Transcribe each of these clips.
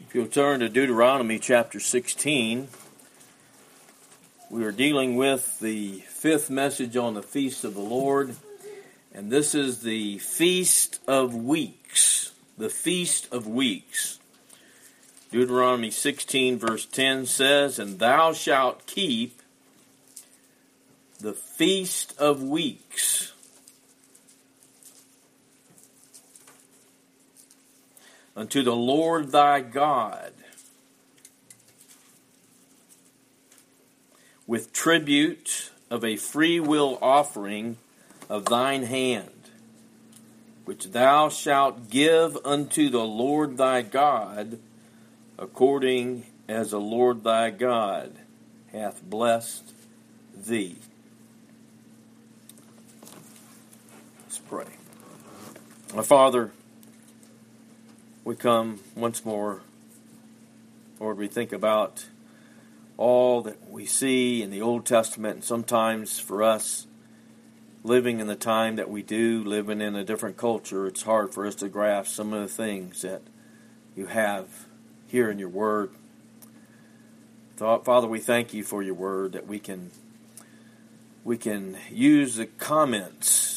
If you'll turn to Deuteronomy chapter 16, we are dealing with the fifth message on the Feast of the Lord, and this is the Feast of Weeks. The Feast of Weeks. Deuteronomy 16 verse 10 says, "And thou shalt keep the Feast of Weeks unto the Lord thy God, with tribute of a freewill offering of thine hand, which thou shalt give unto the Lord thy God, according as the Lord thy God hath blessed thee." Let's pray. Our Father, we come once more, Lord, we think about all that we see in the Old Testament, and sometimes for us, living in the time that we do, living in a different culture, it's hard for us to grasp some of the things that you have here in your Word. Father, we thank you for your Word, that we can use the comments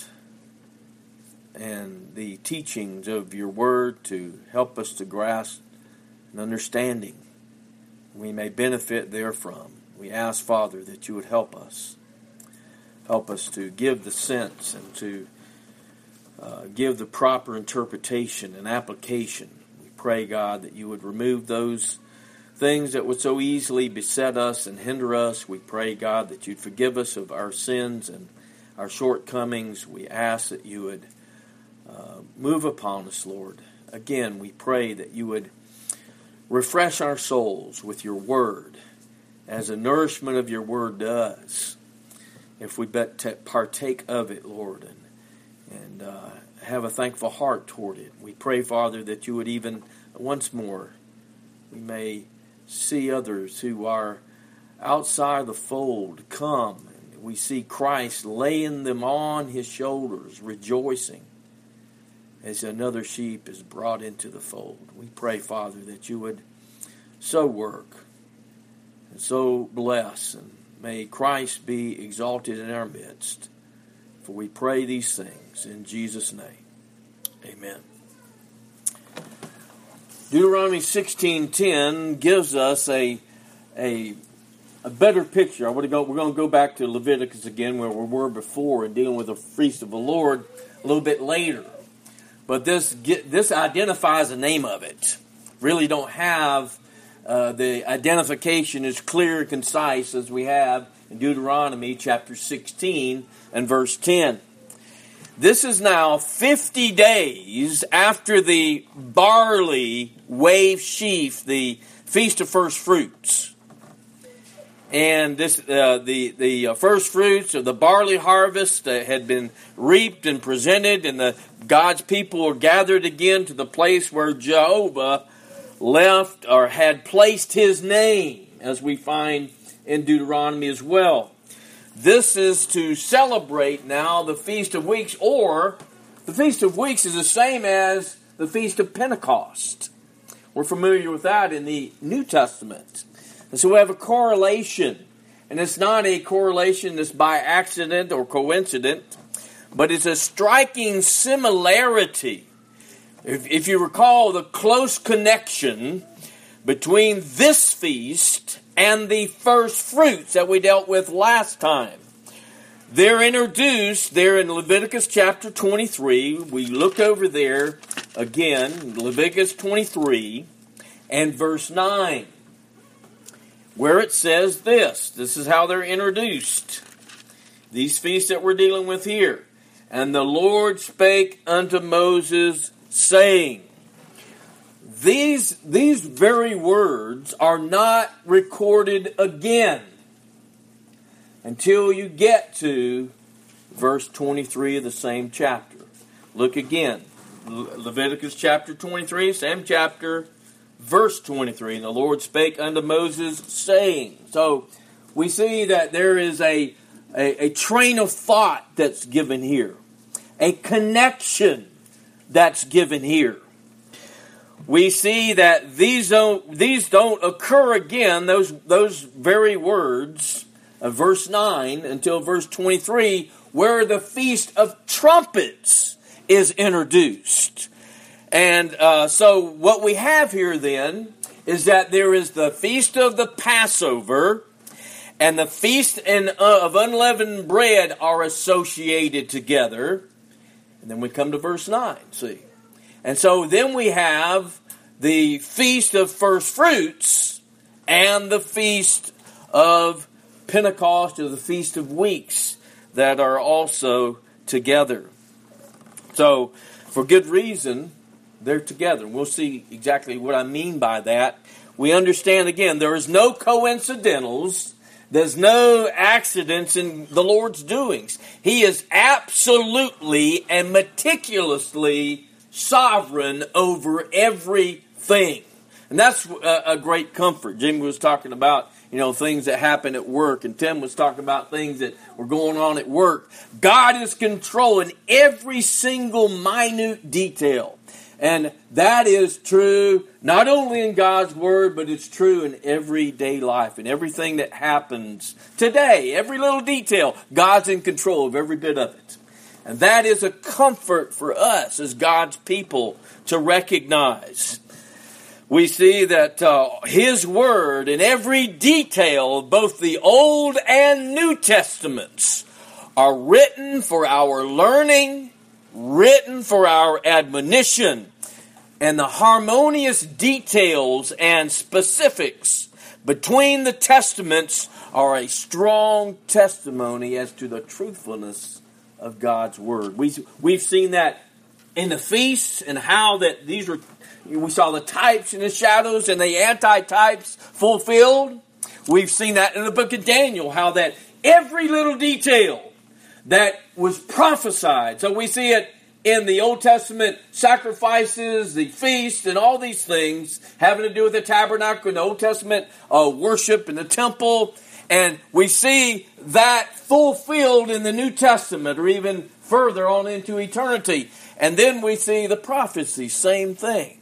and the teachings of your Word to help us to grasp an understanding. We may benefit therefrom. We ask, Father, that you would help us. Help us to give the sense and to give the proper interpretation and application. We pray, God, that you would remove those things that would so easily beset us and hinder us. We pray, God, that you'd forgive us of our sins and our shortcomings. We ask that you would move upon us, Lord. Again, we pray that you would refresh our souls with your word, as the nourishment of your word does, if we but partake of it, Lord, and have a thankful heart toward it. We pray, Father, that you would even once more, we may see others who are outside the fold come, and we see Christ laying them on his shoulders, rejoicing as another sheep is brought into the fold. We pray, Father, that you would so work and so bless, and may Christ be exalted in our midst. For we pray these things in Jesus' name. Amen. Deuteronomy 16:10 gives us a better picture. We're going to go back to Leviticus again, where we were before, and dealing with the Feast of the Lord a little bit later. But this identifies the name of it. Really don't have the identification as clear and concise as we have in Deuteronomy chapter 16 and verse 10. This is now 50 days after the barley wave sheaf, the Feast of First Fruits. And this, the first fruits of the barley harvest had been reaped and presented, and God's people were gathered again to the place where Jehovah left or had placed his name, as we find in Deuteronomy as well. This is to celebrate now the Feast of Weeks, or the Feast of Weeks is the same as the Feast of Pentecost. We're familiar with that in the New Testament. And so we have a correlation, and it's not a correlation that's by accident or coincident, but it's a striking similarity. If you recall the close connection between this feast and the first fruits that we dealt with last time. They're introduced there in Leviticus chapter 23. We look over there again, Leviticus 23 and verse 9. Where it says this. This is how they're introduced. These feasts that we're dealing with here. "And the Lord spake unto Moses, saying." These very words are not recorded again until you get to verse 23 of the same chapter. Look again. Leviticus chapter 23, same chapter, verse 23, "And the Lord spake unto Moses, saying." So we see that there is a train of thought that's given here, a connection that's given here. we see that these don't occur again, those very words of verse 9 until verse 23, where the Feast of Trumpets is introduced. And so what we have here then is that there is the Feast of the Passover and the Feast of Unleavened Bread are associated together. And then we come to verse 9, see. And so then we have the Feast of First Fruits and the Feast of Pentecost, or the Feast of Weeks, that are also together. So, for good reason, they're together. We'll see exactly what I mean by that. We understand, again, there is no coincidentals. There's no accidents in the Lord's doings. He is absolutely and meticulously sovereign over everything. And that's a great comfort. Jimmy was talking about, things that happen at work, and Tim was talking about things that were going on at work. God is controlling every single minute detail. And that is true not only in God's Word, but it's true in everyday life. And everything that happens today, every little detail, God's in control of every bit of it. And that is a comfort for us as God's people to recognize. We see that His Word in every detail of both the Old and New Testaments are written for our learning, written for our admonition, and the harmonious details and specifics between the Testaments are a strong testimony as to the truthfulness of God's Word. We've seen that in the feasts, and how that we saw the types and the shadows and the anti-types fulfilled. We've seen that in the book of Daniel, how that every little detail that was prophesied. So we see it in the Old Testament sacrifices, the feast, and all these things having to do with the tabernacle and the Old Testament worship in the temple. And we see that fulfilled in the New Testament, or even further on into eternity. And then we see the prophecy, same thing.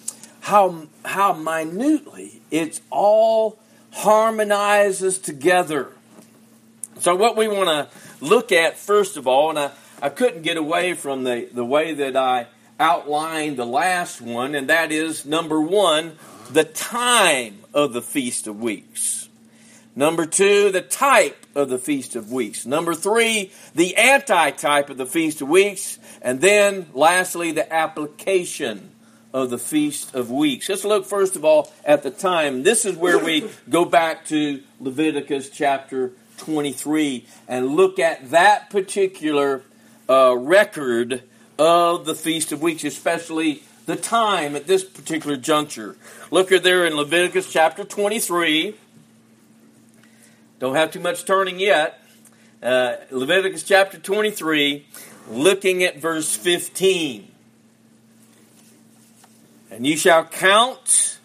How minutely it's all harmonizes together. So what we want to look at first of all, and I couldn't get away from the way that I outlined the last one, and that is, number one, the time of the Feast of Weeks. Number two, the type of the Feast of Weeks. Number three, the anti-type of the Feast of Weeks. And then, lastly, the application of the Feast of Weeks. Let's look first of all at the time. This is where we go back to Leviticus chapter 23 and look at that particular record of the Feast of Weeks, especially the time at this particular juncture. Look there in Leviticus chapter 23. Don't have too much turning yet. Leviticus chapter 23, looking at verse 15. And you shall count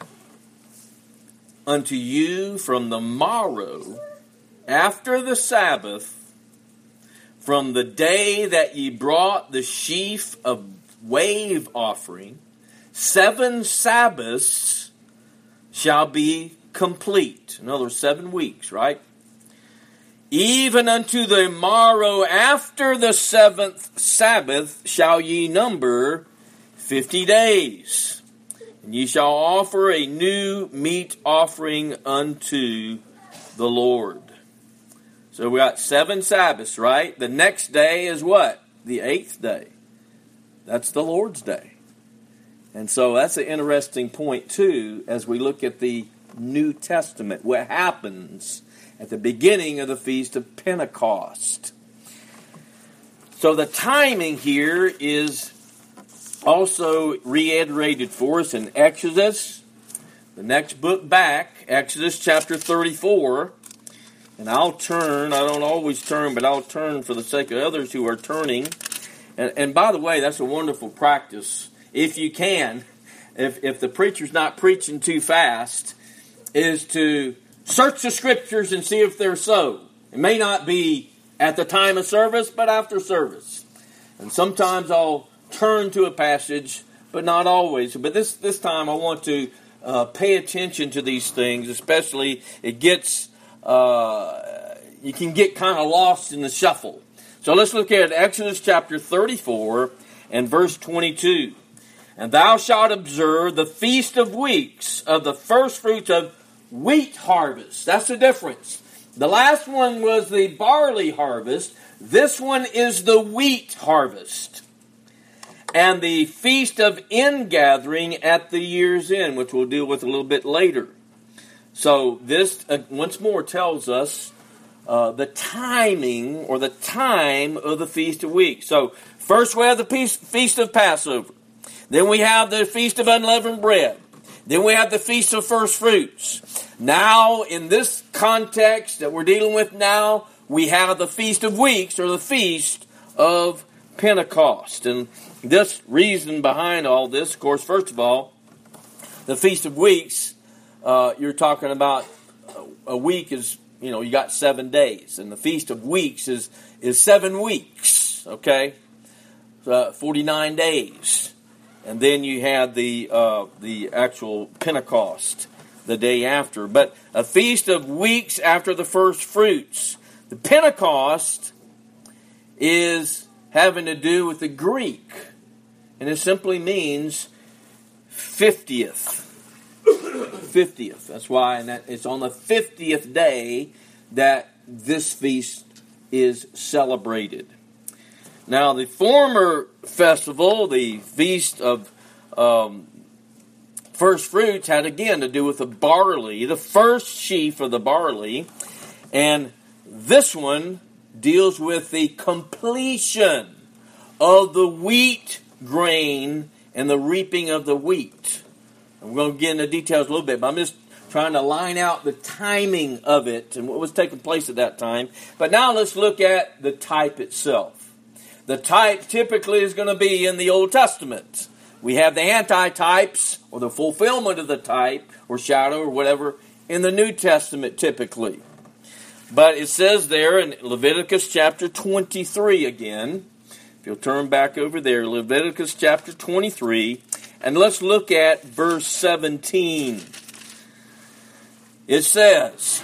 unto you from the morrow after the Sabbath, from the day that ye brought the sheaf of wave offering, 7 Sabbaths shall be complete. In other words, 7 weeks, right? Even unto the morrow after the 7th Sabbath shall ye number 50 days. And ye shall offer a new meat offering unto the Lord. So we got 7 Sabbaths, right? The next day is what? The 8th day. That's the Lord's Day. And so that's an interesting point too, as we look at the New Testament. What happens at the beginning of the Feast of Pentecost. So the timing here is also reiterated for us in Exodus, the next book back, Exodus chapter 34. And I'll turn, I don't always turn, but I'll turn for the sake of others who are turning. And by the way, that's a wonderful practice. If you can, if the preacher's not preaching too fast, is to search the Scriptures and see if they're so. It may not be at the time of service, but after service. And sometimes I'll turn to a passage, but not always. But this time I want to pay attention to these things, especially it gets, you can get kind of lost in the shuffle. So let's look at Exodus chapter 34 and verse 22. And thou shalt observe the feast of weeks of the first fruits of wheat harvest. That's the difference. The last one was the barley harvest. This one is the wheat harvest. And the feast of ingathering at the year's end, which we'll deal with a little bit later. So this, once more, tells us the timing or the time of the Feast of Weeks. So first we have the Feast of Passover. Then we have the Feast of Unleavened Bread. Then we have the Feast of First Fruits. Now, in this context that we're dealing with now, we have the Feast of Weeks, or the Feast of Pentecost. And this reason behind all this, of course, first of all, the Feast of Weeks, you're talking about a week is, you got 7 days. And the Feast of Weeks is 7 weeks, okay? 49 days. And then you have the actual Pentecost the day after. But a feast of weeks after the first fruits. The Pentecost is having to do with the Greek. And it simply means 50th. 50th. That's why it's on the 50th day that this feast is celebrated. Now, the former festival, the Feast of First Fruits, had again to do with the barley, the first sheaf of the barley. And this one deals with the completion of the wheat grain and the reaping of the wheat. And we're going to get into details a little bit, but I'm just trying to line out the timing of it and what was taking place at that time. But now let's look at the type itself. The type typically is going to be in the Old Testament. We have the antitypes, or the fulfillment of the type, or shadow, or whatever, in the New Testament typically. But it says there in Leviticus chapter 23 again, if you'll turn back over there, Leviticus chapter 23, and let's look at verse 17. It says,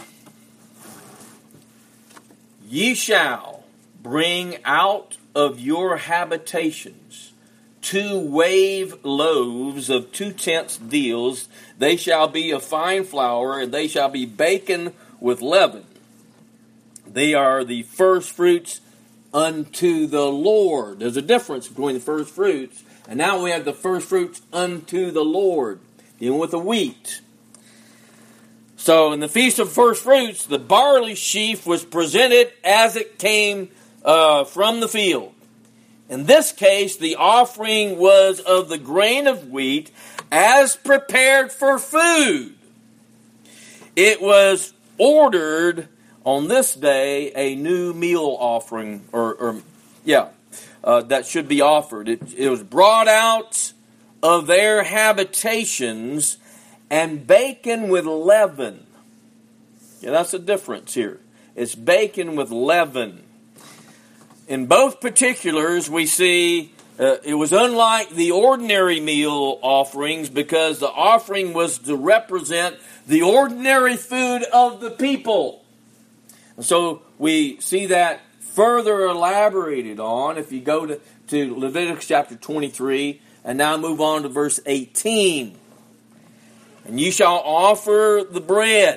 Ye shall bring out of your habitations 2 wave loaves of 2 tenths deals. They shall be of fine flour, and they shall be baken with leaven. They are the first fruits unto the Lord. There's a difference between the first fruits, and now we have the first fruits unto the Lord, dealing with the wheat. So in the Feast of First Fruits, the barley sheaf was presented as it came from the field. In this case, the offering was of the grain of wheat as prepared for food. It was ordered on this day a new meal offering, that should be offered. It was brought out of their habitations and baken with leaven. Yeah, that's the difference here. It's baken with leaven. In both particulars, we see it was unlike the ordinary meal offerings because the offering was to represent the ordinary food of the people. And so we see that further elaborated on if you go to Leviticus chapter 23 and now move on to verse 18. And you shall offer the bread.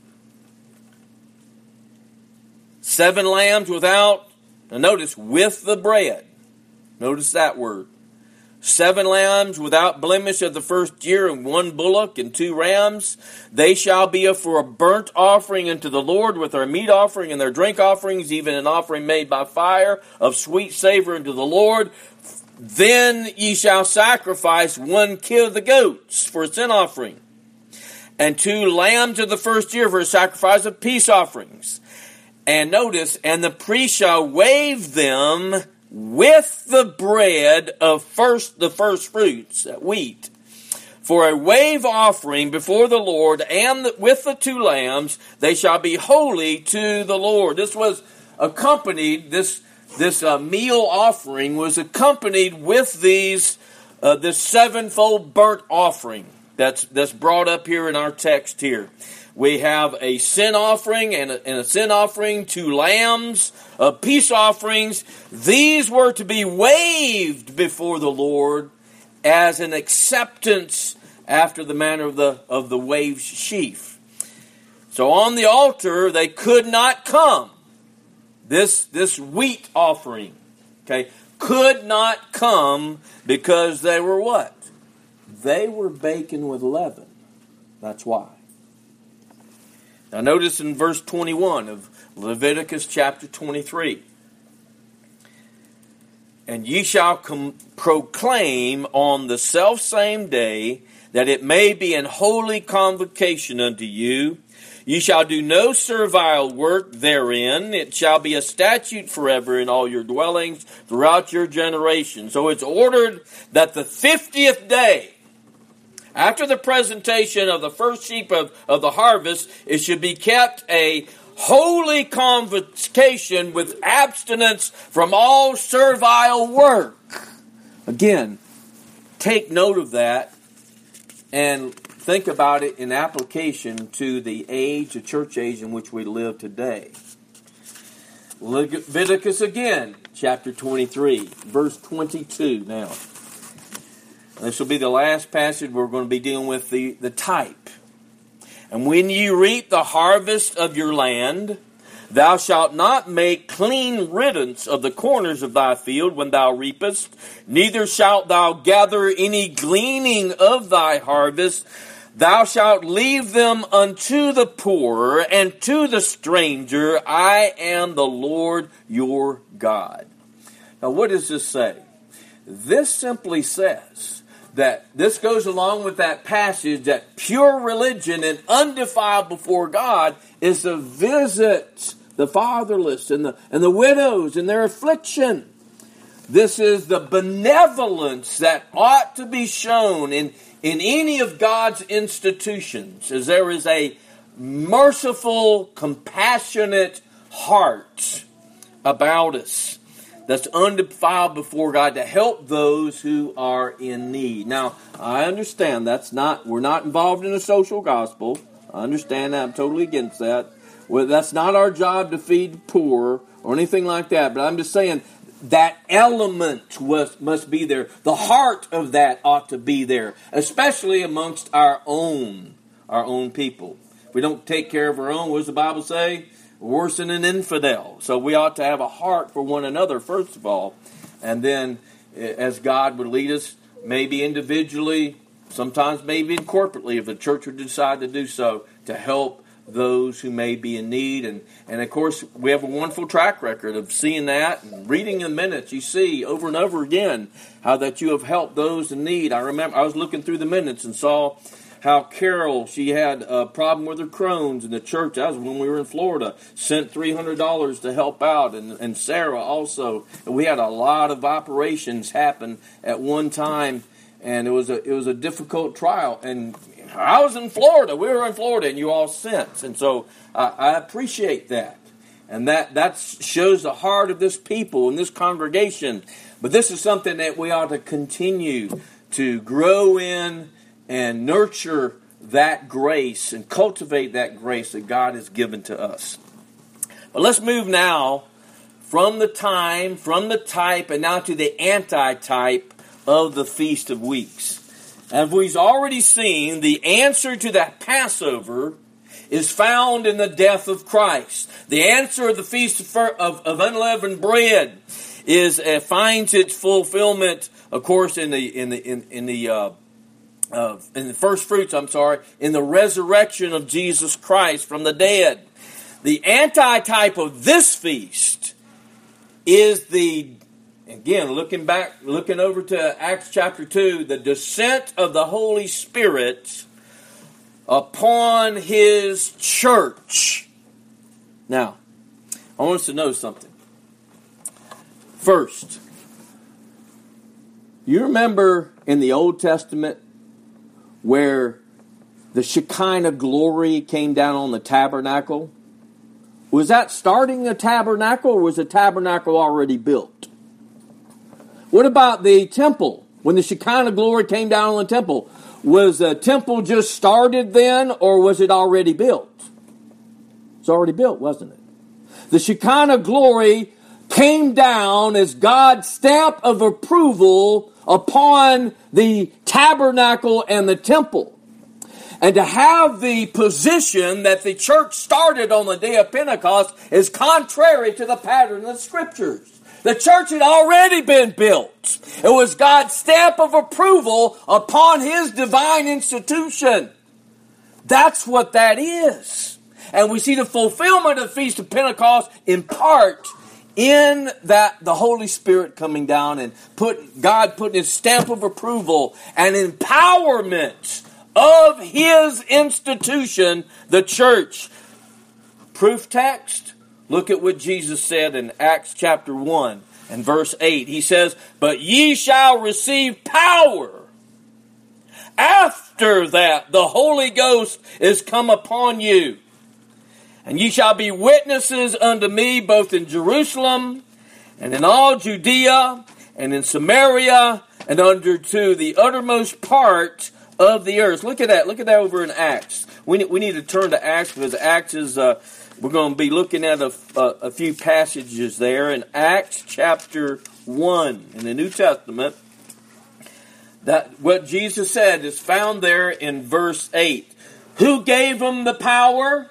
7 lambs without, now notice, with the bread. Notice that word. 7 lambs without blemish of the first year, and 1 bullock and 2 rams. They shall be for a burnt offering unto the Lord with their meat offering and their drink offerings, even an offering made by fire of sweet savor unto the Lord. Then ye shall sacrifice 1 kid of the goats for a sin offering, and 2 lambs of the first year for a sacrifice of peace offerings. And notice, and the priest shall wave them with the bread of the first fruits, that wheat, for a wave offering before the Lord, and with the 2 lambs, they shall be holy to the Lord. This was accompanied, this meal offering was accompanied with these this sevenfold burnt offering that's brought up here in our text here. We have a sin offering and a sin offering, 2 lambs, peace offerings. These were to be waved before the Lord as an acceptance after the manner of the waved sheaf. So on the altar they could not come. This wheat offering, okay, could not come because they were what? They were baking with leaven. That's why. Now notice in verse 21 of Leviticus chapter 23. And ye shall proclaim on the selfsame day that it may be an holy convocation unto you. Ye shall do no servile work therein. It shall be a statute forever in all your dwellings throughout your generations. So it's ordered that the 50th day, after the presentation of the first sheep of the harvest, it should be kept a holy convocation with abstinence from all servile work. Again, take note of that and think about it in application to the age, the church age in which we live today. Leviticus again, chapter 23, verse 22 now. This will be the last passage we're going to be dealing with the type. And when ye reap the harvest of your land, thou shalt not make clean riddance of the corners of thy field when thou reapest, neither shalt thou gather any gleaning of thy harvest. Thou shalt leave them unto the poor and to the stranger. I am the Lord your God. Now what does this say? This simply says that this goes along with that passage that pure religion and undefiled before God is to visit the fatherless and the widows in their affliction. This is the benevolence that ought to be shown in any of God's institutions, as there is a merciful, compassionate heart about us that's undefiled before God to help those who are in need. Now, I understand we're not involved in a social gospel. I understand that. I'm totally against that. Well, that's not our job to feed the poor or anything like that. But I'm just saying that element must be there. The heart of that ought to be there, especially amongst our own people. If we don't take care of our own, what does the Bible say? Worse than an infidel. So we ought to have a heart for one another, first of all. And then, as God would lead us, maybe individually, sometimes maybe corporately, if the church would decide to do so, to help those who may be in need. And of course, we have a wonderful track record of seeing that. And reading the minutes, you see over and over again how that you have helped those in need. I remember I was looking through the minutes and saw how Carol, she had a problem with her Crohn's in the church. That was when we were in Florida. Sent $300 to help out. And Sarah also. And we had a lot of operations happen at one time. And it was a difficult trial. And I was in Florida. We were in Florida, and you all sent. And so I appreciate that. And that shows the heart of this people and this congregation. But this is something that we ought to continue to grow in and nurture that grace and cultivate that grace that God has given to us. But let's move now from the type, and now to the anti-type of the Feast of Weeks. As we've already seen, the answer to that Passover is found in the death of Christ. The answer of the Feast of Unleavened Bread finds its fulfillment, of course, in the first fruits, in the resurrection of Jesus Christ from the dead. The antitype of this feast is again, looking over to Acts chapter 2, the descent of the Holy Spirit upon His church. Now, I want us to know something. First, you remember in the Old Testament where the Shekinah glory came down on the tabernacle? Was that starting the tabernacle, or was the tabernacle already built? What about the temple? when the Shekinah glory came down on the temple, was the temple just started then, or was it already built? It's already built, wasn't it? The Shekinah glory came down as God's stamp of approval upon the tabernacle and the temple. And to have the position that the church started on the day of Pentecost is contrary to the pattern of the Scriptures. The church had already been built. It was God's stamp of approval upon His divine institution. That's what that is. And we see the fulfillment of the Feast of Pentecost in part in that the Holy Spirit coming down and God putting His stamp of approval and empowerment of His institution, the church. Proof text, look at what Jesus said in Acts chapter 1 and verse 8. He says, "But ye shall receive power. After that, the Holy Ghost is come upon you. And ye shall be witnesses unto me both in Jerusalem and in all Judea and in Samaria and unto the uttermost part of the earth." Look at that. Look at that over in Acts. We need to turn to Acts, because Acts is, we're going to be looking at a few passages there. In Acts chapter 1 in the New Testament, that what Jesus said is found there in verse 8. Who gave them the power?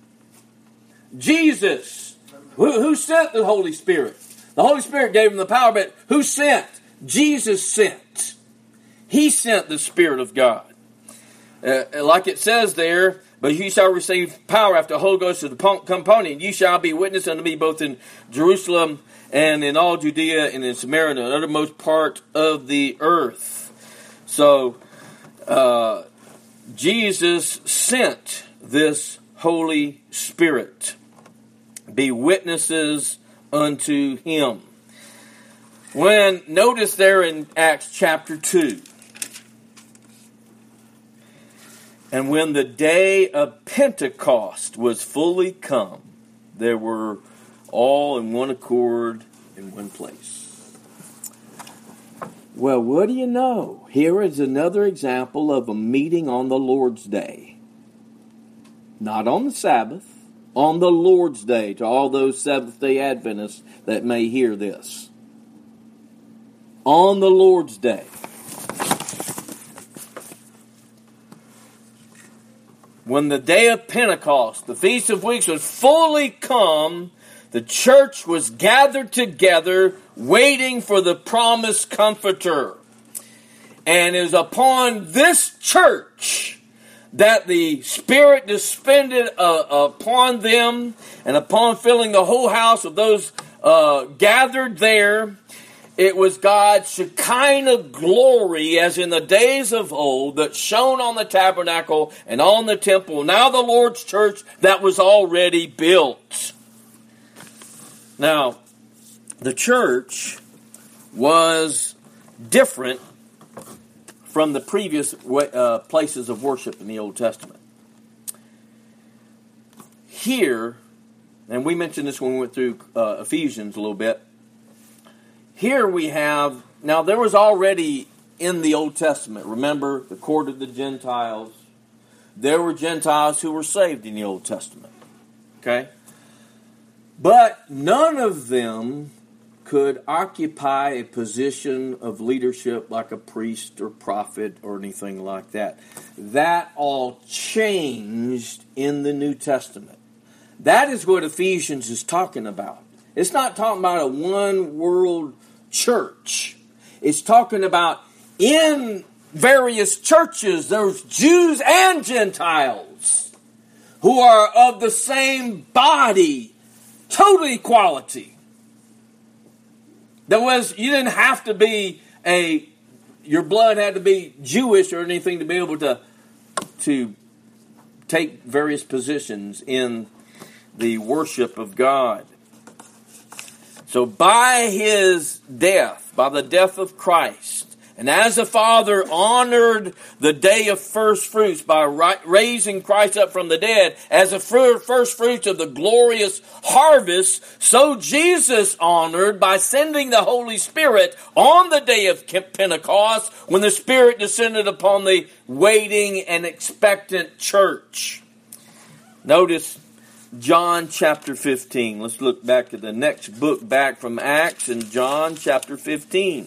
Jesus. Who sent the Holy Spirit? The Holy Spirit gave them the power, but who sent? Jesus sent. He sent the Spirit of God. Like it says there, "But ye shall receive power after the Holy Ghost is come upon you, and ye shall be witness unto me both in Jerusalem and in all Judea and in Samaria and the uttermost part of the earth." So, Jesus sent this Holy Spirit. Be witnesses unto Him. Notice there in Acts chapter 2. "And when the day of Pentecost was fully come, they were all in one accord in one place." Well, what do you know? Here is another example of a meeting on the Lord's Day. Not on the Sabbath, on the Lord's Day, to all those Seventh-day Adventists that may hear this. On the Lord's Day. When the day of Pentecost, the Feast of Weeks, was fully come, the church was gathered together, waiting for the promised Comforter. And it was upon this church that the Spirit descended upon them, and upon filling the whole house of those gathered there. It was God's Shekinah glory, as in the days of old, that shone on the tabernacle and on the temple. Now the Lord's church that was already built. Now, the church was different from the previous places of worship in the Old Testament. Here, and we mentioned this when we went through Ephesians a little bit. Here we have, now there was already in the Old Testament, remember, the court of the Gentiles. There were Gentiles who were saved in the Old Testament. Okay? But none of them could occupy a position of leadership like a priest or prophet or anything like that. That all changed in the New Testament. That is what Ephesians is talking about. It's not talking about a one world church. It's talking about in various churches, there's Jews and Gentiles who are of the same body, total equality. You didn't have to be your blood had to be Jewish or anything to be able to take various positions in the worship of God. So by His death, by the death of Christ, And as the Father honored the day of first fruits by raising Christ up from the dead as the first fruits of the glorious harvest, so Jesus honored by sending the Holy Spirit on the day of Pentecost when the Spirit descended upon the waiting and expectant church. Notice John chapter 15. Let's look back at the next book back from Acts in John chapter 15.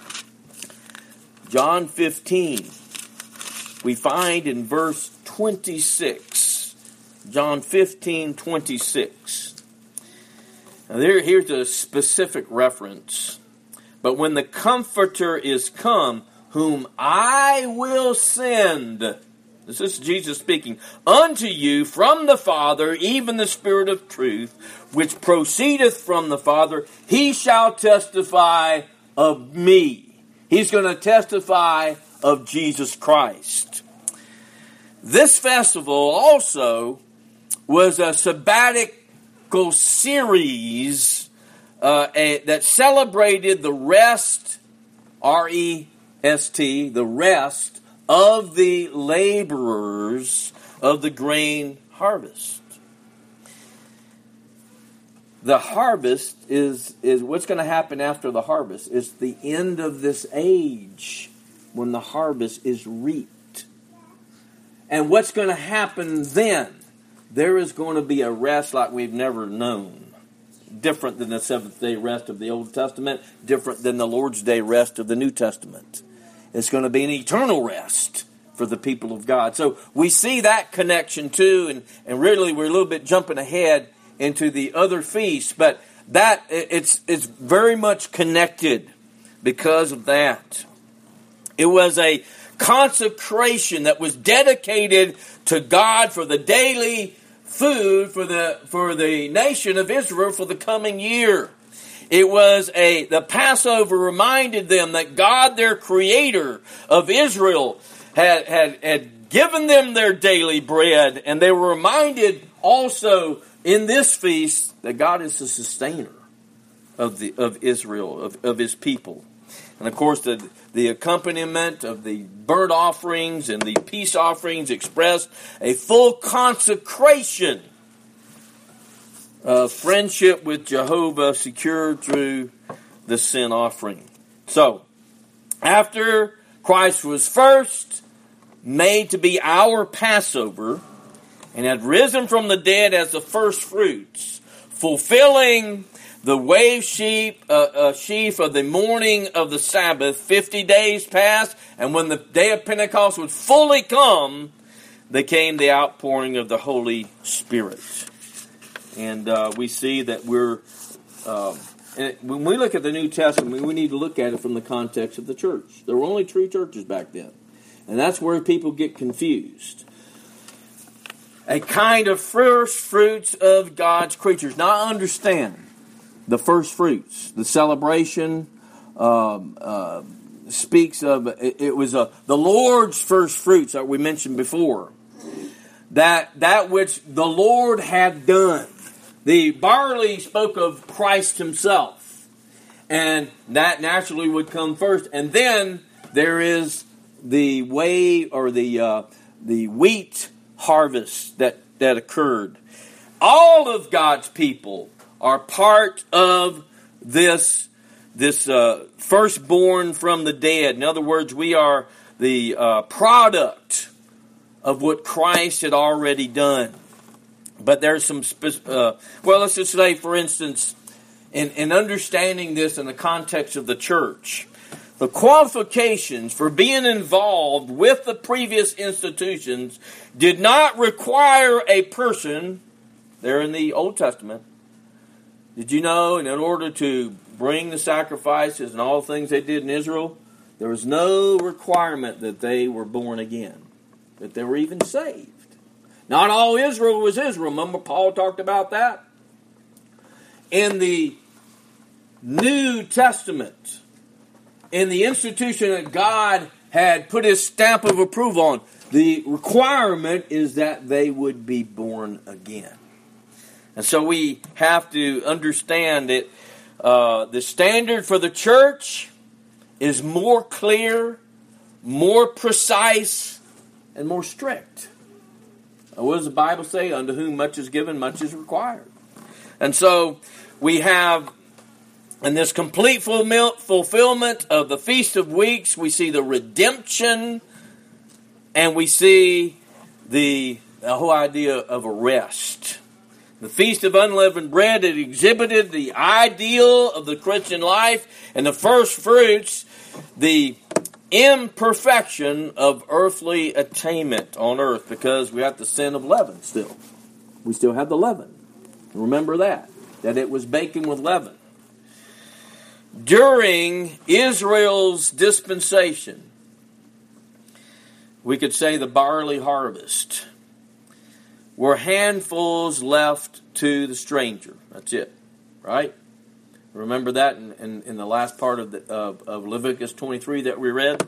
John 15, we find in verse 26. John 15, 26. Now here's a specific reference. But when the Comforter is come, whom I will send, this is Jesus speaking, unto you from the Father, even the Spirit of truth, which proceedeth from the Father, he shall testify of me. He's going to testify of Jesus Christ. This festival also was a sabbatical series that celebrated the rest, R-E-S-T, the rest of the laborers of the grain harvest. The harvest is what's going to happen after the harvest. It's the end of this age when the harvest is reaped. And what's going to happen then? There is going to be a rest like we've never known. Different than the seventh day rest of the Old Testament. Different than the Lord's Day rest of the New Testament. It's going to be an eternal rest for the people of God. So we see that connection too. And really we're a little bit jumping ahead into the other feasts, but that it's very much connected because of that. It was a consecration that was dedicated to God for the daily food for the nation of Israel for the coming year. It was the Passover reminded them that God, their creator of Israel, had given them their daily bread, and they were reminded also in this feast that God is the sustainer of Israel, of his people. And of course the accompaniment of the burnt offerings and the peace offerings expressed a full consecration of friendship with Jehovah secured through the sin offering. So, after Christ was first made to be our Passover, and had risen from the dead as the first fruits, fulfilling the wave sheaf of the morning of the Sabbath. 50 days passed, and when the day of Pentecost would fully come, there came the outpouring of the Holy Spirit. And we see that when we look at the New Testament, we need to look at it from the context of the church. There were only true churches back then. And that's where people get confused. A kind of first fruits of God's creatures. Now understand, the first fruits, the celebration speaks of, it was the Lord's first fruits that we mentioned before. That which the Lord had done. The barley spoke of Christ himself. And that naturally would come first. And then there is the way, or the wheat harvest that occurred. All of God's people are part of this firstborn from the dead. In other words, we are the product of what Christ had already done. But there's some let's just say, for instance, in understanding this in the context of the church, the qualifications for being involved with the previous institutions did not require a person, there in the Old Testament. Did you know, in order to bring the sacrifices and all the things they did in Israel, there was no requirement that they were born again, that they were even saved. Not all Israel was Israel. Remember Paul talked about that? In the New Testament, in the institution that God had put his stamp of approval on, the requirement is that they would be born again. And so we have to understand that the standard for the church is more clear, more precise, and more strict. What does the Bible say? Unto whom much is given, much is required. And so we have, in this complete fulfillment of the Feast of Weeks, we see the redemption, and we see the whole idea of a rest. The Feast of Unleavened Bread, it exhibited the ideal of the Christian life, and the first fruits, the imperfection of earthly attainment on earth, because we have the sin of leaven still. We still have the leaven. Remember that it was baking with leaven. During Israel's dispensation, we could say the barley harvest, were handfuls left to the stranger. That's it, right? Remember that in the last part of Leviticus 23 that we read?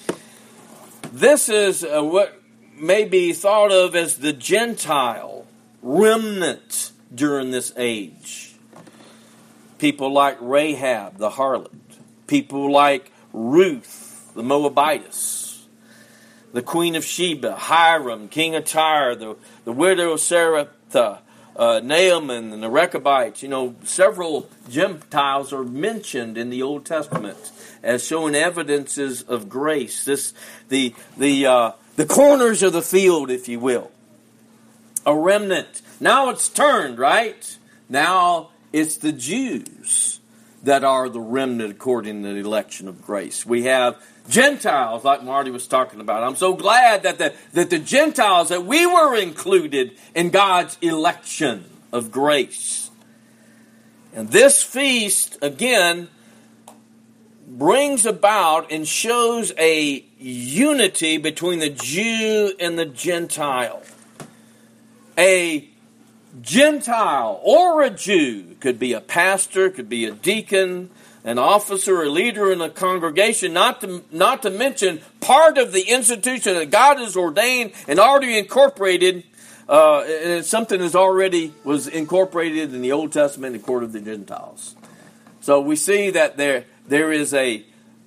This is what may be thought of as the Gentile remnant during this age. People like Rahab, the harlot. People like Ruth, the Moabitess. The Queen of Sheba, Hiram, King of Tyre, the widow of Sarepta, Naaman and the Rechabites. Several Gentiles are mentioned in the Old Testament as showing evidences of grace. The corners of the field, if you will. A remnant. Now it's turned, right? Now it's the Jews that are the remnant according to the election of grace. We have Gentiles, like Marty was talking about. I'm so glad that the Gentiles, that we were included in God's election of grace. And this feast, again, brings about and shows a unity between the Jew and the Gentile. A Gentile or a Jew could be a pastor, could be a deacon, an officer, a leader in a congregation, not to mention part of the institution that God has ordained and already incorporated. And something that already was incorporated in the Old Testament in the court of the Gentiles. So we see that there is a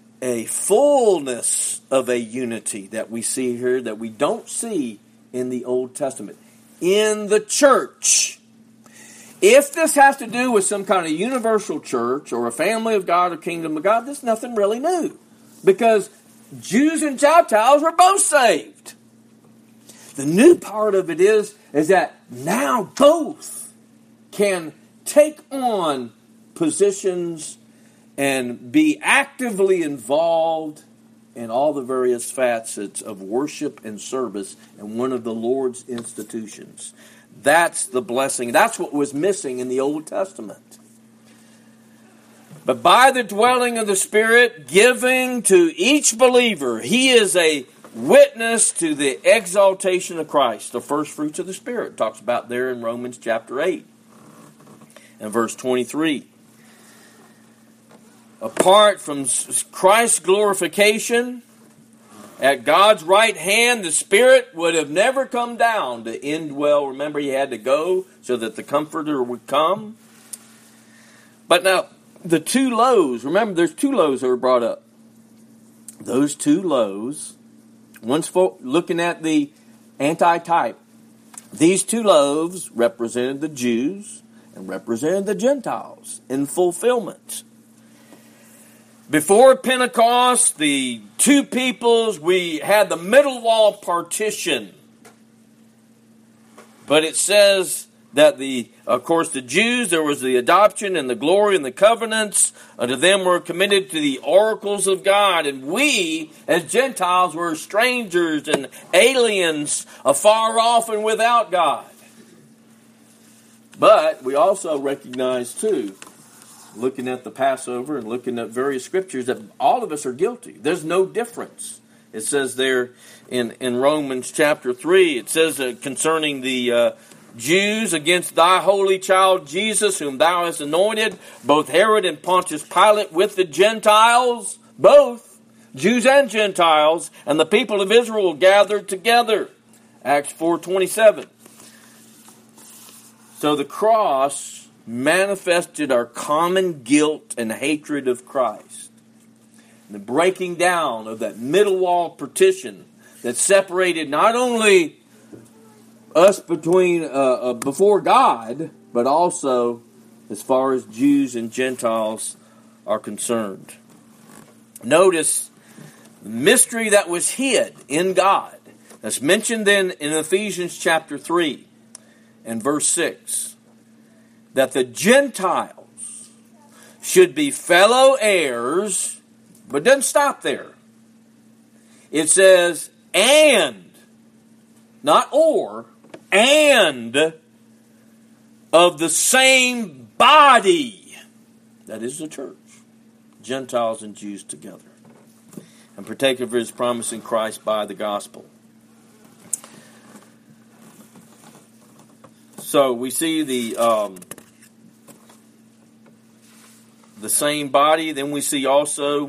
fullness of a unity that we see here that we don't see in the Old Testament. In the church. If this has to do with some kind of universal church or a family of God or kingdom of God, there's nothing really new. Because Jews and Gentiles were both saved. The new part of it is that now both can take on positions and be actively involved in all the various facets of worship and service in one of the Lord's institutions. That's the blessing. That's what was missing in the Old Testament. But by the dwelling of the Spirit, giving to each believer, he is a witness to the exaltation of Christ. The first fruits of the Spirit. It talks about there in Romans chapter 8 and verse 23. Apart from Christ's glorification, at God's right hand, the Spirit would have never come down to indwell. Remember, he had to go so that the Comforter would come. But now, the two loaves, remember there's two loaves that were brought up. Those two loaves, once looking at the antitype, these two loaves represented the Jews and represented the Gentiles in fulfillment. Before Pentecost, the two peoples, we had the middle wall partition. But it says that of course, the Jews, there was the adoption and the glory and the covenants. Unto them were committed to the oracles of God. And we, as Gentiles, were strangers and aliens, afar off and without God. But we also recognize, too, looking at the Passover and looking at various scriptures, that all of us are guilty. There's no difference. It says there in Romans chapter 3, it says concerning the Jews against thy holy child Jesus, whom thou hast anointed, both Herod and Pontius Pilate with the Gentiles, both Jews and Gentiles, and the people of Israel gathered together. Acts 4:27. So the cross manifested our common guilt and hatred of Christ. the breaking down of that middle wall partition that separated not only us between before God, but also as far as Jews and Gentiles are concerned. Notice the mystery that was hid in God. That's mentioned then in Ephesians chapter 3 and verse 6. That the Gentiles should be fellow heirs, but it doesn't stop there. It says, and, not or, and of the same body. That is the church. Gentiles and Jews together. And partake of his promise in Christ by the gospel. So we see the same body. Then we see also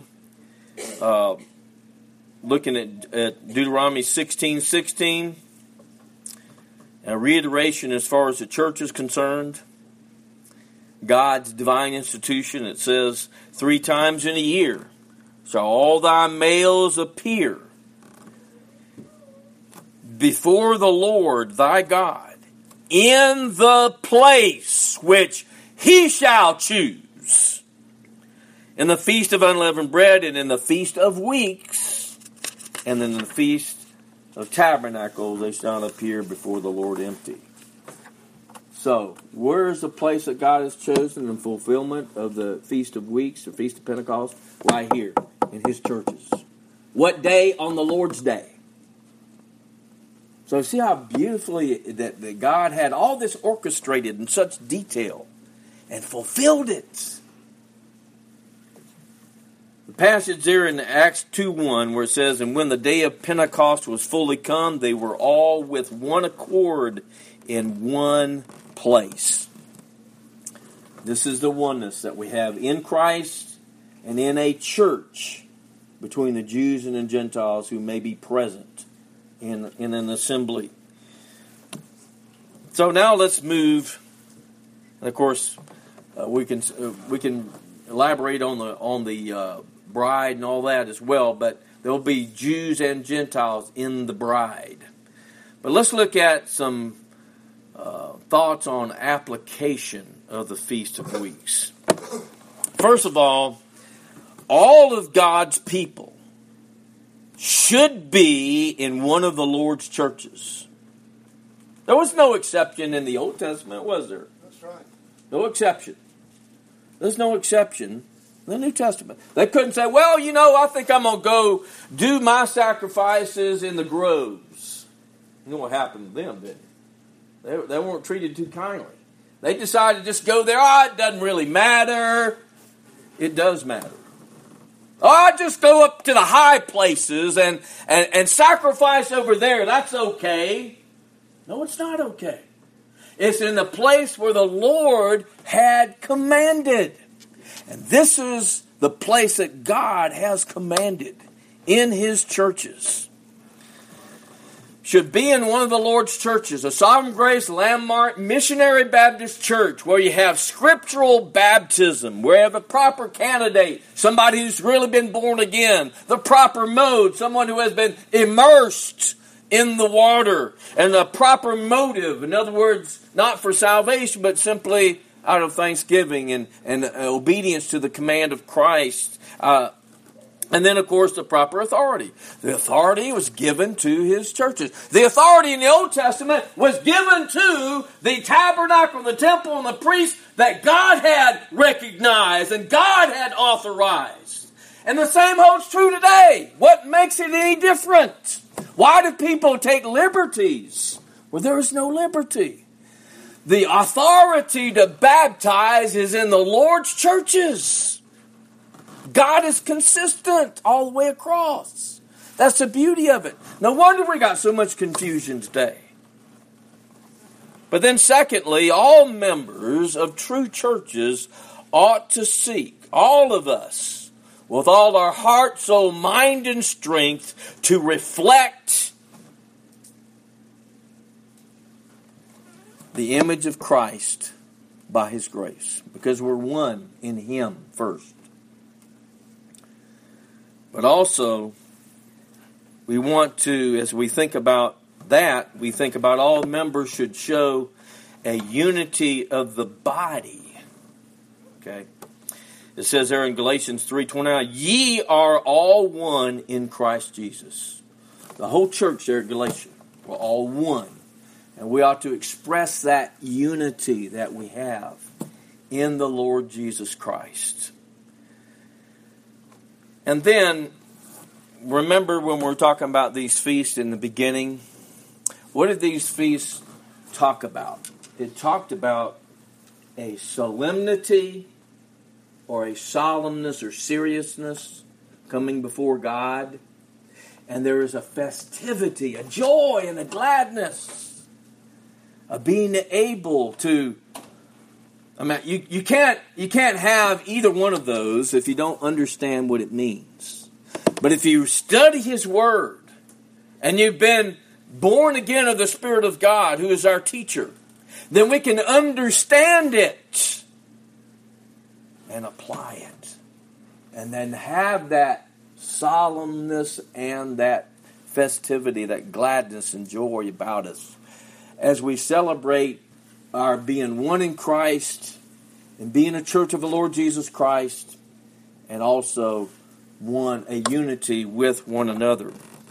looking at Deuteronomy 16:16, a reiteration as far as the church is concerned. God's divine institution. It says 3 times in a year shall all thy males appear before the Lord thy God in the place which he shall choose, in the feast of unleavened bread, and in the feast of weeks, and in the feast of tabernacles they shall appear before the Lord empty. So, where is the place that God has chosen in fulfillment of the Feast of Weeks, the Feast of Pentecost? Right here, in his churches. What day? On the Lord's Day. So see how beautifully that God had all this orchestrated in such detail and fulfilled it. The passage there in Acts 2:1 where it says, and when the day of Pentecost was fully come, they were all with one accord in one place. This is the oneness that we have in Christ and in a church between the Jews and the Gentiles who may be present in an assembly. So now let's move. And of course, we can elaborate on the bride and all that as well. But there will be Jews and Gentiles in the bride. But let's look at some thoughts on application of the Feast of Weeks. First of all of God's people should be in one of the Lord's churches. There was no exception in the Old Testament, was there? That's right. No exception. There's no exception in the New Testament. They couldn't say, well, I think I'm going to go do my sacrifices in the groves. You know what happened to them, didn't it? They weren't treated too kindly. They decided to just go there. It doesn't really matter. It does matter. I just go up to the high places and sacrifice over there. That's okay. No, it's not okay. It's in the place where the Lord had commanded. And this is the place that God has commanded in his churches. Should be in one of the Lord's churches, a Sovereign Grace Landmark Missionary Baptist Church, where you have scriptural baptism, where you have a proper candidate, somebody who's really been born again, the proper mode, someone who has been immersed in the water, and the proper motive, in other words, not for salvation, but simply out of thanksgiving and obedience to the command of Christ. And then, of course, the proper authority. The authority was given to his churches. The authority in the Old Testament was given to the tabernacle, the temple, and the priests that God had recognized and God had authorized. And the same holds true today. What makes it any different? Why do people take liberties where there is no liberty? The authority to baptize is in the Lord's churches. God is consistent all the way across. That's the beauty of it. No wonder we got so much confusion today. But then secondly, all members of true churches ought to seek, all of us, with all our heart, soul, mind, and strength, to reflect the image of Christ by his grace. Because we're one in him first. But also, we want to, as we think about that, we think about all members should show a unity of the body. Okay? It says there in Galatians 3:29, ye are all one in Christ Jesus. The whole church there at Galatia, we're all one. And we ought to express that unity that we have in the Lord Jesus Christ. And then, remember when we're talking about these feasts in the beginning, what did these feasts talk about? It talked about a solemnity or a solemnness or seriousness coming before God. And there is a festivity, a joy and a gladness of being able to, I mean, you can't have either one of those if you don't understand what it means. But if you study His Word and you've been born again of the Spirit of God, who is our teacher, then we can understand it and apply it. And then have that solemnness and that festivity, that gladness and joy about us as we celebrate our being one in Christ and being a church of the Lord Jesus Christ, and also a unity with one another.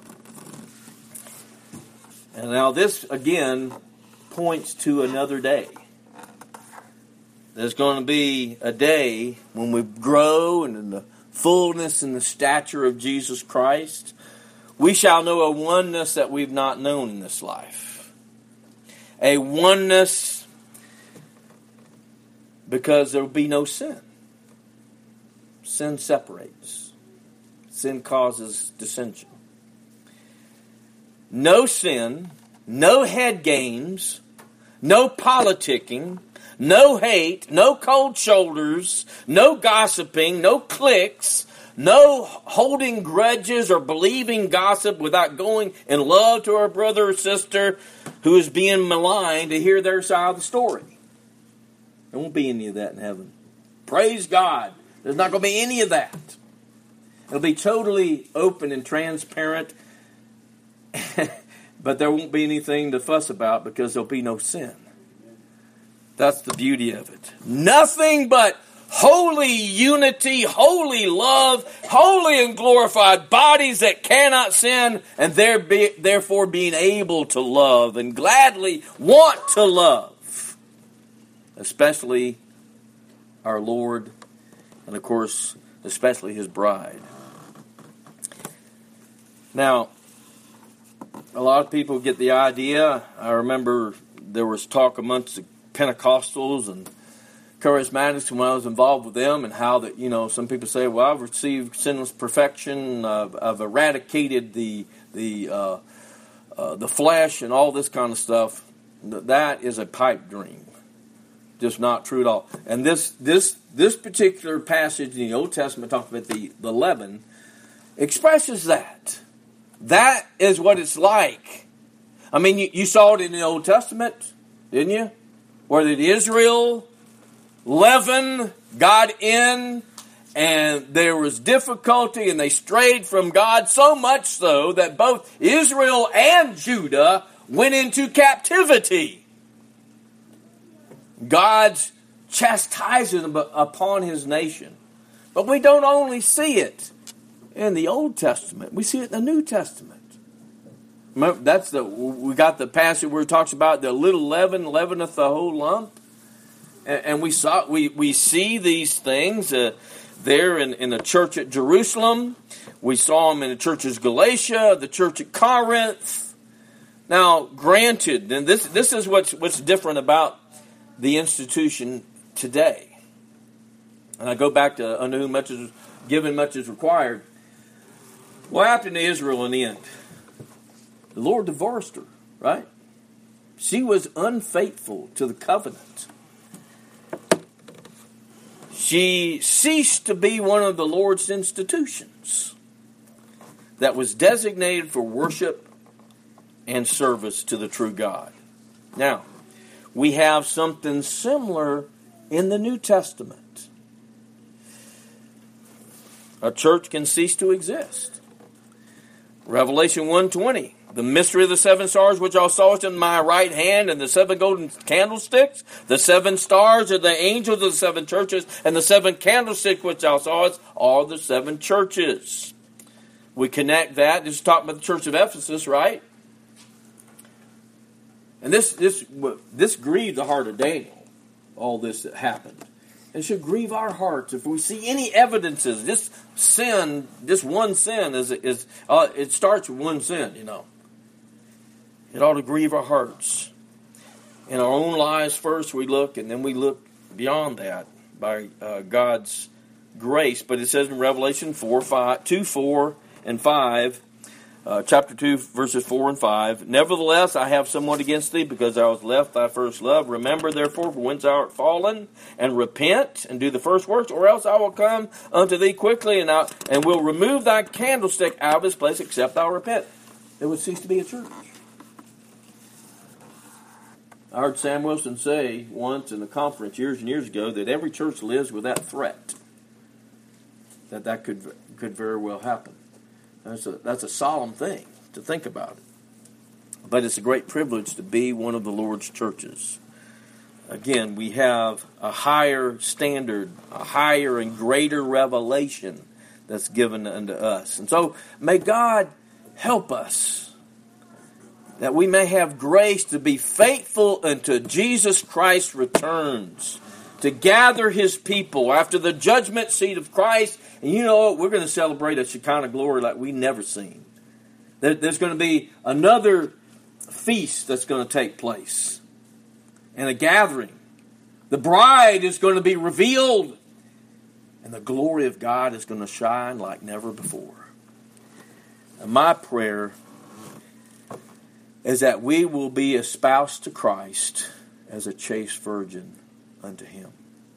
And now this again points to another day. There's going to be a day when we grow and in the fullness and the stature of Jesus Christ, we shall know a oneness that we've not known in this life. A oneness because there will be no sin. Sin separates. Sin causes dissension. No sin, no head games, no politicking, no hate, no cold shoulders, no gossiping, no cliques, no holding grudges or believing gossip without going in love to our brother or sister who is being maligned to hear their side of the story. There won't be any of that in heaven. Praise God. There's not going to be any of that. It'll be totally open and transparent, but there won't be anything to fuss about because there'll be no sin. That's the beauty of it. Nothing but holy unity, holy love, holy and glorified bodies that cannot sin, and therefore being able to love and gladly want to love. Especially our Lord, and of course, especially His bride. Now, a lot of people get the idea. I remember there was talk amongst the Pentecostals and Charismatics when I was involved with them, and how that, some people say, well, I've received sinless perfection, I've eradicated the flesh and all this kind of stuff. That is a pipe dream. Just not true at all. And this particular passage in the Old Testament, talking about the leaven, expresses that. That is what it's like. I mean, you saw it in the Old Testament, didn't you? Where did Israel leaven got in, and there was difficulty, and they strayed from God, so much so that both Israel and Judah went into captivity. God's chastising upon His nation. But we don't only see it in the Old Testament. We see it in the New Testament. Remember, we got the passage where it talks about the little leaven leaveneth the whole lump. And we see these things there in the church at Jerusalem. We saw them in the churches Galatia, the church at Corinth. Now, granted, and this is what's different about the institution today. And I go back to unto whom much is given, much is required. What happened to Israel in the end? The Lord divorced her, right? She was unfaithful to the covenant. She ceased to be one of the Lord's institutions that was designated for worship and service to the true God. Now, we have something similar in the New Testament. a church can cease to exist. Revelation 1:20. The mystery of the 7 stars which I saw in my right hand, and the 7 golden candlesticks. The 7 stars are the angels of the 7 churches, and the 7 candlesticks which I saw are the 7 churches. We connect that. This is talking about the church of Ephesus, right? And this grieved the heart of Daniel, all this that happened. It should grieve our hearts if we see any evidences. This one sin it starts with one sin, you know. It ought to grieve our hearts. In our own lives first we look, and then we look beyond that by God's grace. But it says in Revelation 2, 4, and 5, chapter 2, verses 4 and 5, Nevertheless, I have somewhat against thee, because thou hast left thy first love. Remember, therefore, from whence thou art fallen, and repent, and do the first works, or else I will come unto thee quickly, and will remove thy candlestick out of his place, except thou repent. It would cease to be a church. I heard Sam Wilson say once in a conference years and years ago that every church lives with that threat, that could very well happen. That's a solemn thing to think about it. But it's a great privilege to be one of the Lord's churches. Again, we have a higher standard, a higher and greater revelation that's given unto us. And so may God help us that we may have grace to be faithful until Jesus Christ returns, to gather his people after the judgment seat of Christ. And you know what? We're going to celebrate a Shekinah glory like we've never seen. There's going to be another feast that's going to take place, and a gathering. The bride is going to be revealed, and the glory of God is going to shine like never before. And my prayer is that we will be espoused to Christ as a chaste virgin unto him.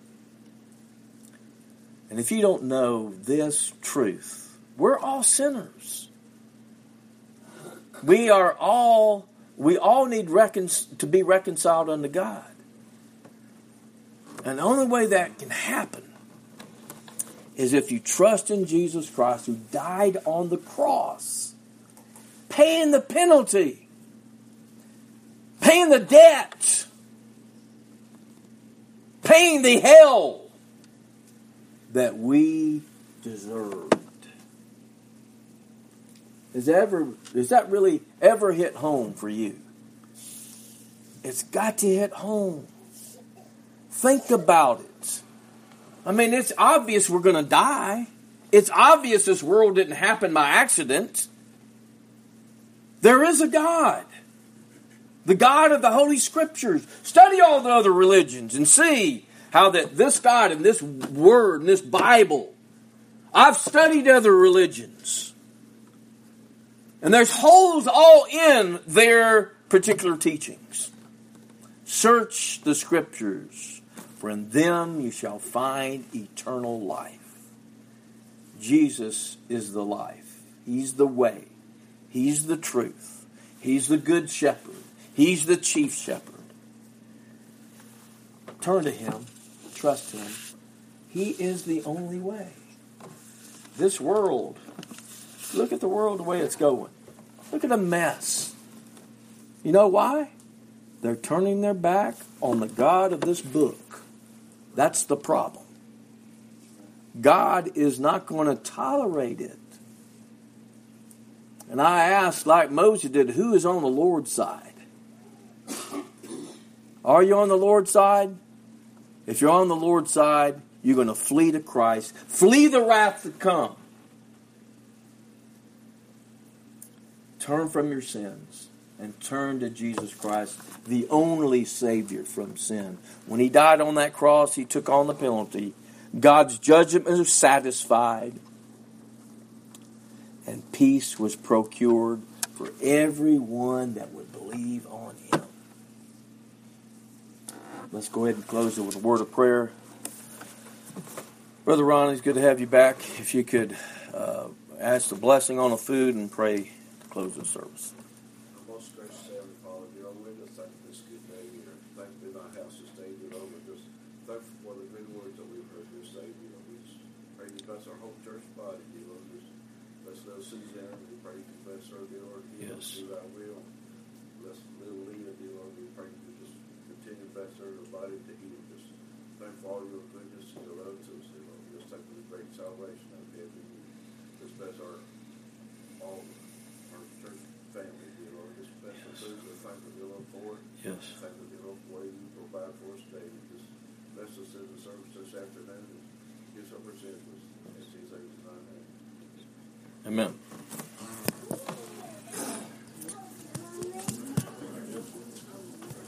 And if you don't know this truth, we're all sinners. We all need to be reconciled unto God. And the only way that can happen is if you trust in Jesus Christ, who died on the cross, paying the penalty, paying the debt, paying the hell that we deserved. Has that really ever hit home for you? It's got to hit home. Think about it. I mean, it's obvious we're going to die. It's obvious this world didn't happen by accident. There is a God. The God of the Holy Scriptures. Study all the other religions and see how that this God and this Word and this Bible. I've studied other religions. And there's holes all in their particular teachings. Search the Scriptures, for in them you shall find eternal life. Jesus is the life. He's the way. He's the truth. He's the good shepherd. He's the chief shepherd. Turn to him. Trust him. He is the only way. This world, look at the world the way it's going. Look at the mess. You know why? They're turning their back on the God of this book. That's the problem. God is not going to tolerate it. And I asked, like Moses did, who is on the Lord's side? Are you on the Lord's side? If you're on the Lord's side, you're going to flee to Christ. Flee the wrath to come. Turn from your sins and turn to Jesus Christ, the only Savior from sin. When he died on that cross, he took on the penalty. God's judgment was satisfied, and peace was procured for everyone that would believe on him. Let's go ahead and close it with a word of prayer. Brother Ron, it's good to have you back. If you could ask the blessing on the food and pray to close the service. Most gracious Heavenly Father, dear Lord, we just thank you for this good day here. Thank you for my house this day, dear Lord. Just thank you for the good words that we've heard this day, dear Lord. We just Pray you bless our whole church body, dear Lord. Just bless little Suzanne. We pray you bless her, dear Lord. Yes. Do thy will. Bless little Leah, dear Lord. We pray you just continue to bless her body to heal. Just thank for all your goodness and your love to us, dear Lord. Just thank for the great salvation of every need. Just bless our all our church family, dear Lord. Just bless the food. We thank you, dear Lord, for it. Yes. Thank you, dear Lord, for what you provide for us today. Just bless us in the service this afternoon. Give us our sins. In Jesus' name. Amen.